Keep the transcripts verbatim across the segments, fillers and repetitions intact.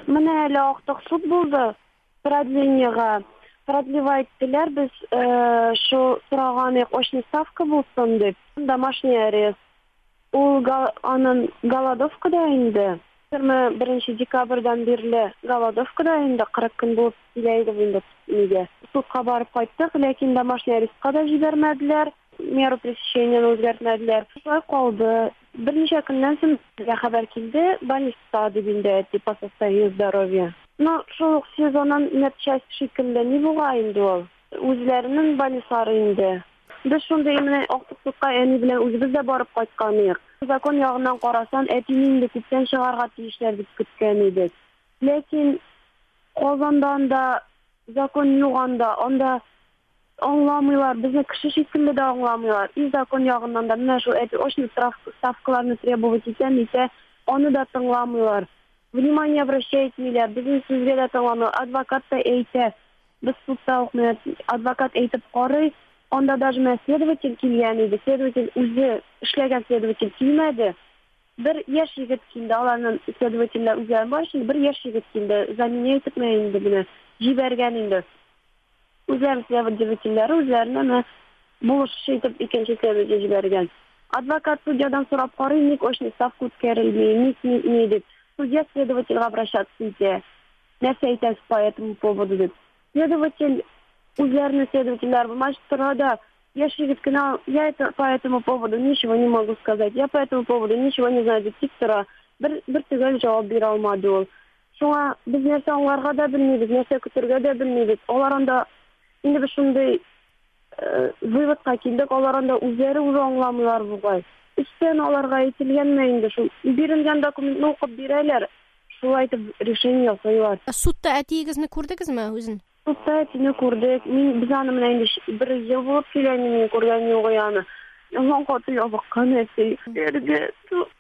Менә әле актык суд булды. Продлениега продлевайттылар, без шу сораган очный ставка булсын дип. Домашний арест. Ул аның голодовкада инде. yigirma birinchi dekabrdan beri голодовкада инде кырык көн булып киләйди инде нигә. Судка барып кайттык, ләкин домашний арестка да җибәрмәделәр. Меру пресечения үзгәртмәделәр. Шулай калды. Берничә көннән соң безгә хәбәр килде, больница дип инде, по состоянию здоровья. Но шул сезоннан нәтиҗә шикелле ни була инде ул. Үзләренең больницалары инде. Без шунда менә актык судка әни белән үзебез дә барып кайтканбыз. Закон ягыннан карасаң, әтине инде күптән чыгарга тиешләр дип көткән идек. Ләкин Казандан да закон юганда, анда аңламыйлар, безне кеше шикелле дә аңламыйлар. И закон ягыннан да менә шу очный ставкаларны требовать итәм итә, аны да тыңламыйлар. Внимание обращать итмиләр, безне сүзгә дә тыңламыйлар. Адвокат та әйтә, без судта ук адвокат әйтеп карый. Анда даже мен следователь килгән иде. Следователь үзе эшләгән следователь килмәде. Бер яшь егет килде, аларның следовательләр үзләре башын бер яшь егет килде. Заменять итмәй инде менә җибәргән инде. Үзләре следовательләре үзләренә булыш итеп икенче следователь җибәргән. Адвокат судьядан сорап карый, ник очный ставка үткәрелми, ник ни дип. Судья следовательгә обращаться итә. Нәрсә әйтәсез по этому поводу дип. Следователь Үзләрне следовательләр магистрада я шигиткина, я это по этому поводу ничего не могу сказать. Я по этому поводу ничего не знаю. Диктора бер бер төгәл җавап бирә алмады ул. Шуңа без нәрсә аңларга да белмибез, нәрсә көтәргә дә белмибез. Алар анда инде без шундый выводка килдек, алар анда үзләре үзе аңламыйлар бугай. Үстән аларга әйтелгәнме инде шул бирелгән документны укып бирәләр. Шулай итеп решение ясыйлар. Судта әтиегезне күрдегезме үзен? Судта әтине күрдек. Мин без аны менә инде бер ел булып килгәнне күргән юк яны. Яңа каты ябыккан әти. Бергә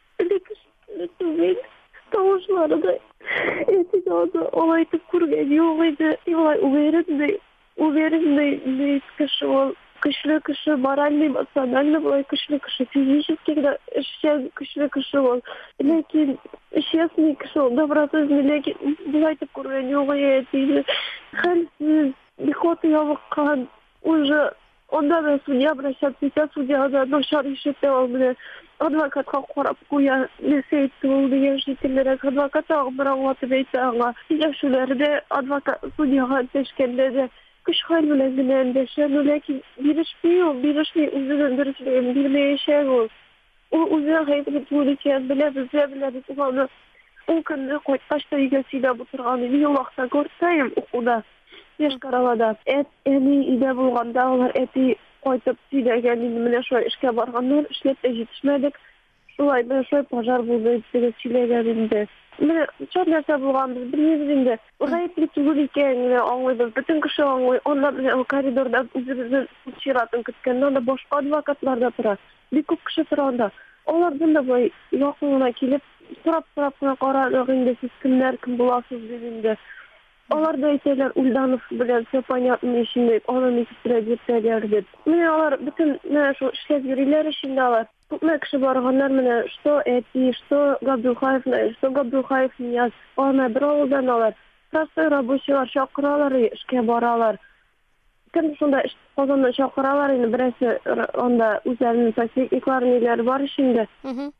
түгел. Тавышлары да әти да алай итеп күргән юк иде. Алай уверенный, уверенный кеше ул. Көчле кеше, моральный, эмоциональный булай көчле кеше, физически да эшчән көчле кеше ул. Ләкин честный кеше ул, добросовестный, ләкин булай итеп күргән юк иде. Хәлсез, бихоты ябыккан, уже онда да судья обращаться итә, судья да начар ишетә ул менә адвокатка карап куя, нәрсә әйтте ул дигән шикеллерәк. Адвокат бер аңлатып әйтә аңа. Сөйләшүләрдә адвокат судьяга төшкәндә дә көч хәл белән генә эндәшә, ләкин бирешми ул, бирешми үзенең дөресен бирмәячәк ул. Ул үзе гаепле түгел икән, белә, безгә белә дип аны. Ул көнне кайткач та өйгә сөйләп утырган иде, ел вакытта күрсәм укуда. Яшкаралада. Эт әни өйдә булганда алар әти кайтып сөйләгән инде, менә шулай эшкә барганнар, эшләп тә җитешмәдек. Шулай менә шулай пожар булды дип сөйләгән инде. Менә чат нәрсә булган без белмибез инде. Гаепле түгел икән, аңлыйбыз. Бөтен кеше аңлый. Анда коридорда үзебезнең чиратын көткәндә анда башка адвокатлар да тора. Бик күп кеше тора анда. Алардан да бай якынына килеп сорап-сорап кына карадык инде, сез кемнәр, кем буласыз дип инде. Алар да әйтәләр, Ульданов белән все понятно ишенде, аны никистерә диртәләр дип. Менә алар бөтен менә шул эшләп йөриләр өчен алар. Күпме кеше барганнар менә, что эти, что Габдулхаев, что Габдулхаев Нияз, аны бер авылдан алар. Простой рабочийлар чакыралар, эшкә баралар. Кем шунда Казаннан чакыралар инде, берсе анда үзләренең соседниклары бар ишенде.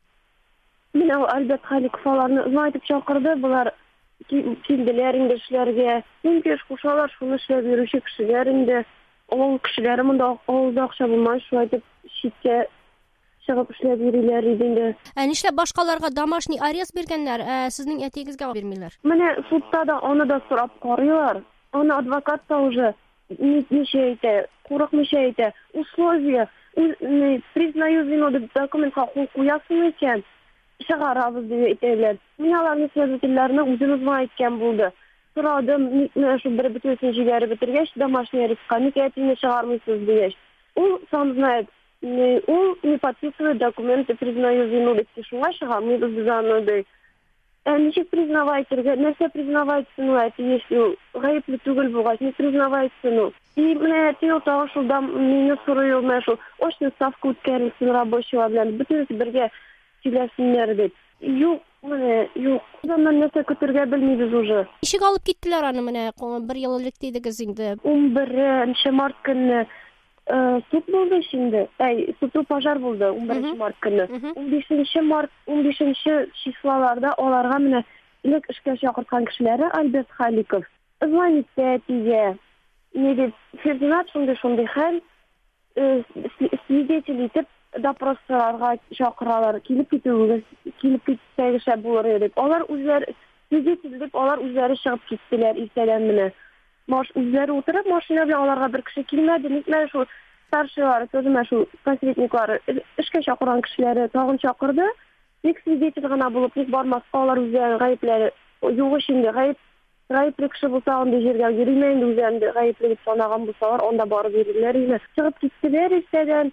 Менә Альберт Халиков аларны озайтып чакырды, булар килделәр инде эшләргә. Нинди эш кушалар, шуны эшләп йөрүче кешеләр инде. Ул кешеләр монда авылда акча булмай, шулай дип читкә чыгып эшләп йөриләр инде. Ә нишләп башкаларга домашний арест биргәннәр, ә сезнең әтигезгә бирмиләр? Менә судта да аны да сорап карыйлар. Аны адвокат та уже ничә әйтә, курыкмыйча әйтә. Условия, признаю вину дип документка кул куясың икән. Чыгарабыз дип әйтәләр. Мин аларны следовательләрне үзебез әйткән булды. Сорадым, менә шу бер бөтенсен җибәреп бетергәч, домашний арестка ник әтине чыгармыйсыз дигәч. Ул сам знает, ул не подписывает документы, признаю вину дип шуңа чыгармыйбыз без аны ди. Ә ничек признавайтырга, нәрсә признавайтсың ул әти, если гаепле түгел булгач, не признавайтсың ул. И менә әти ул тагы шулда мине сорый ул, менә шул очный ставка үткәрелсен рабочийлар белән, бөтенесе бергә сөйләсеннәр дип. Юк, Mene yok. Zaman nese kötürge bilmiyoruz уже. Ишек алып киттеләр аны менә бер ел элек дидегез инде. он биринчи март көнне суд булды şimdi. Ай, суду пожар булды он биринчи март көнне. он бешенче март он бешенче числоларда аларга менә элек эшкә чакырткан кешеләре Альберт Халиков. Звонитте тиге. Не дип Фердинанд шундый шундый хәл свидетель итеп допросларга чакыралар. Килеп китүгез, килеп китсәгез шәп булыр дип. Алар үзләре свидетель дип алар үзләре чыгып киттеләр иртәдән менә. Маш үзләре утырып машина белән аларга бер кеше килмәде. Нитмәде шул старшылар, төземә шул посредниклар, эшкә чакырган кешеләре тагын чакырды. Ник свидетель гына булып ник бармаска алар үзләре гаепләре юк инде гаеп гаепле кеше булса анда җиргә йөрмәй инде үзләрендә гаепле дип санаган булсалар анда барып йөриләр инде. Чыгып киттеләр иртәдән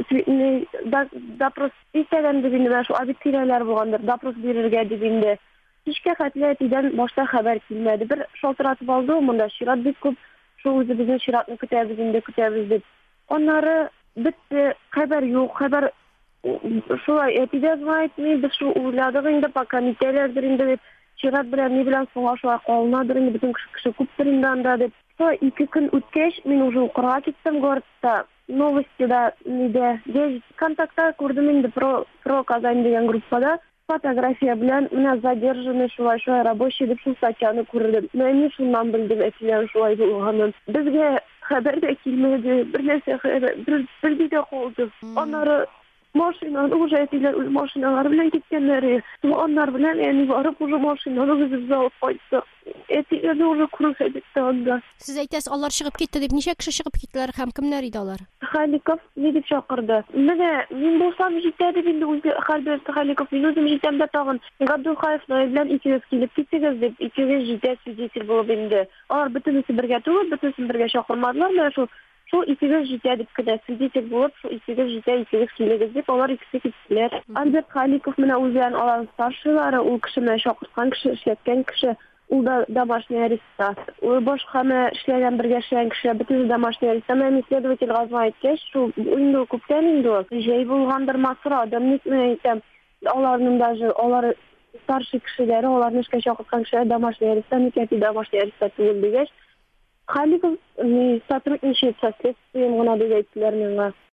допрос иртәдән дип инде шул абитирияләр булгандыр. Допрос бирергә дип инде. Кичкә хәтле әтидән башта хәбәр килмәде. Бер шалтыратып алды, монда чират бик күп. Шул үзебезнең чиратны көтәбез инде, көтәбез дип. Аннары бетте, хәбәр юк, хәбәр шулай әтидә әйтми, без шул уйладык инде, пока митәләрдер инде дип. Чират белән ни белән соңга шулай калынадыр инде, бөтен кеше күптер инде анда дип. Шулай ике көн үткәч, мин уже укырга киттем городта. Новостида, ниде, гәзит контактта күрдем инде про про Казань дигән группада. Фотография белән менә задержанный шулай шулай рабочий дип шул статьяны күрдем. Мен шуннан белдем әтиләр шулай булганын. Безгә хәбәр дә килмәде, бер нәрсә бер бер дигә калды. Аннары машинаны уже әтиләр үз машиналары белән киткәннәр. Аннар белән әни барып уже машинаны үзебез алып кайттык. Әтиләрне уже күрсәтте анда. Сез әйтәсез, алар чыгып китте дип, ничә кеше чыгып киттеләр һәм кемнәр иде алар? Халиков ни дип чакырды. Менә мин булсам җитә дип инде үзе Альберт Халиков мин үзем җитәм дә тагын Габдулхаев белән икегез килеп китсегез дип икегез җитә свидетель булып инде. Алар бөтенесе бергә түгел, бөтенесен бергә чакырмадылар. Менә шул шул икегез җитә дип кенә свидетель булып, шул икегез җитә, икегез килегез дип алар икесе киттеләр. Альберт Халиков менә үзен алар старшылары, ул кеше менә чакырткан кеше, эшләткән кеше. Ул да домашний арестта. Ул башка менә эшләгән бергә эшләгән кеше, бөтен домашний арестта. Менә следователь газма әйткәч, шул инде күптән инде ул. Җәй булгандыр масра, адам нитмә әйтәм. Аларның даже алар старший кешеләре, аларны эшкә чакырткан кешеләр домашний арестта, никәти домашний арестта түгел дигәч, Халиков ни сотрудничает со следствием гына дип әйттеләр миңа.